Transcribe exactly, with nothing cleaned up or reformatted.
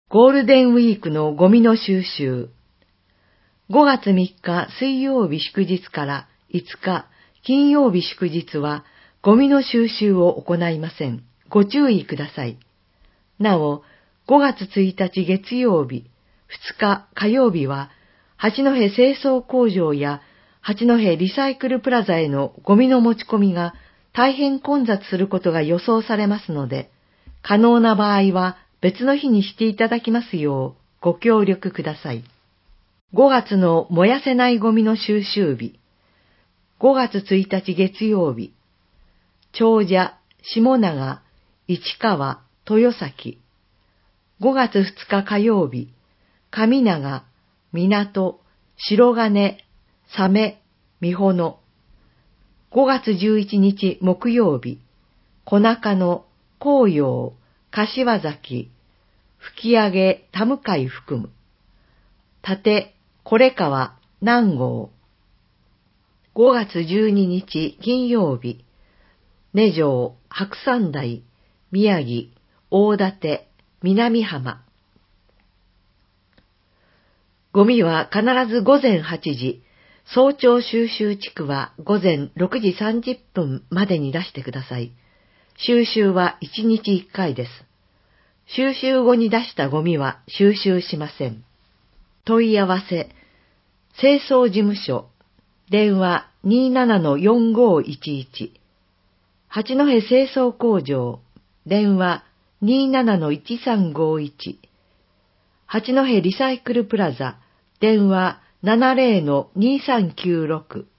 ゴールデンウィークのゴミの収集。ごがつみっか水曜日祝日からいつか金曜日祝日はゴミの収集を行いません。ご注意ください。なお、ごがつついたち月曜日、ふつか火曜日は八戸清掃工場や八戸リサイクルプラザへのゴミの持ち込みが大変混雑することが予想されますので、可能な場合は別の日にしていただきますようご協力ください。ごがつの燃やせないゴミの収集日。ごがつついたち月曜日。長者、下長、市川、豊崎。ごがつふつか火曜日。上長、港、白金、鮫、美保野。ごがつじゅういちにち木曜日。小中野、紅葉、柏崎、吹上、田向含む。立、是川、南郷。ごがつじゅうににち金曜日。根城、白山台、宮城、大館、南浜。ゴミは必ずごぜんはちじ、早朝収集地区はごぜんろくじさんじゅっぷんまでに出してください。収集はいちにちいっかいです。収集後に出したゴミは収集しません。問い合わせ、清掃事務所、電話 にーななのよんごいちいち、八戸清掃工場、電話 にーななのいちさんごいち、八戸リサイクルプラザ、電話 ななぜろのにさんきゅうろく、